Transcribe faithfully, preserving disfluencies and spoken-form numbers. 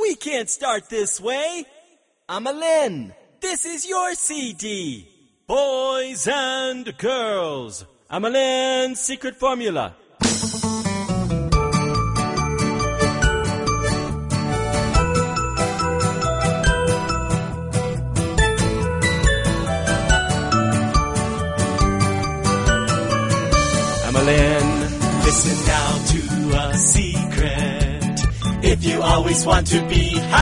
We can't start this way. Amalyn, this is your C D. Boys and girls, Amalyn's secret formula. Amalyn, listen now to a secret. If you always want to be happy,